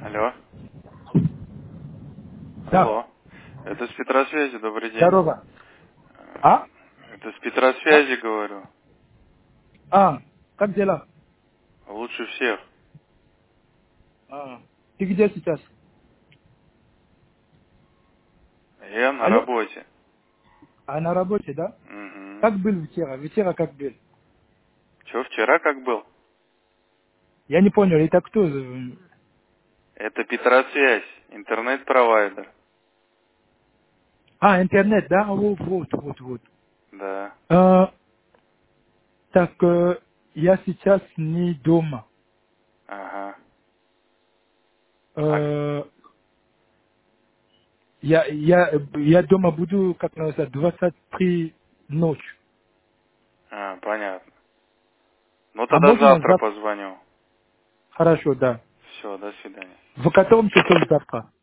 Алло. Да, Алло. Это с Петросвязи, добрый день. здорово. А? Это с А? Петросвязи, говорю. А, как дела? Лучше всех. А, ты где сейчас? Я на Алло? работе. А на работе, да? Угу. Как был вчера? Вчера как был? Че, вчера как был? Я не понял, это кто? Это Петросвязь, интернет-провайдер. А, интернет, да? Вот. Да. А, так, я сейчас не дома. Ага. А, Э, я дома буду, как называется, 23 ночь. понятно. Ну А тогда можно завтра завтра? позвоню. Хорошо, да. Все, до свидания. В котором часов завтра?